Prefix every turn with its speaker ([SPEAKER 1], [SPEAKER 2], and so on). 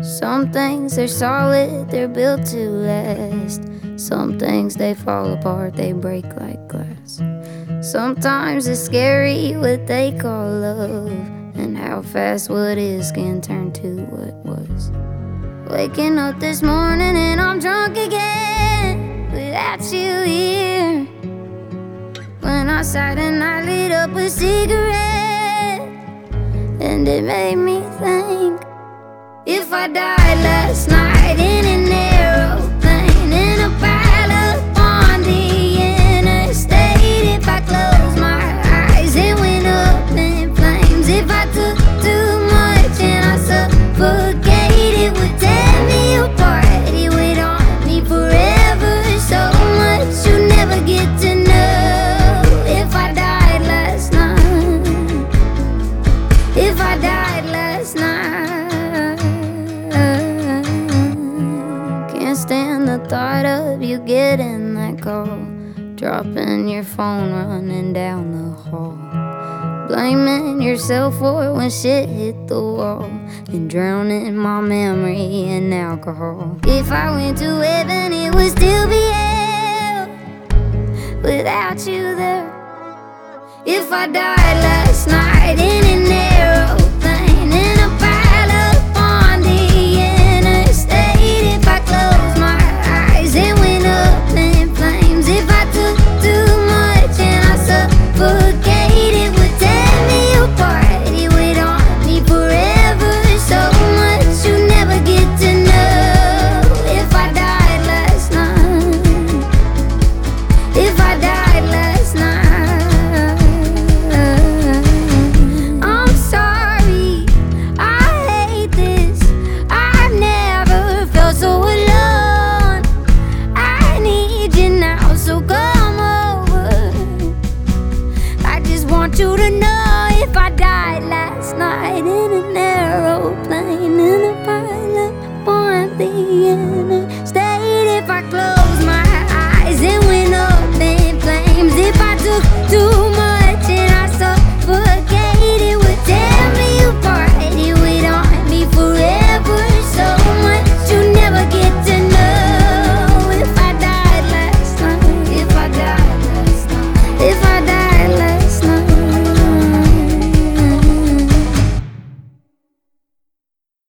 [SPEAKER 1] Some things are solid, they're built to last. Some things they fall apart, they break like glass. Sometimes it's scary what they call love, and how fast what is can turn to what was. Waking up this morning and I'm drunk again, without you here. When I sat and I lit up a cigarette, and it made me think, if I died last night in an aeroplane, in a pile up on the interstate, if I closed my eyes it went up in flames, if I took too much and I suffocated, it would tear me apart, it would haunt me forever. So much you never get to know. If I died last night, if I died last night, can't stand the thought of you getting that call, dropping your phone, running down the hall, blaming yourself for when shit hit the wall, and drowning my memory in alcohol. If I went to heaven, it would still be hell without you there. If I died last night in an arrow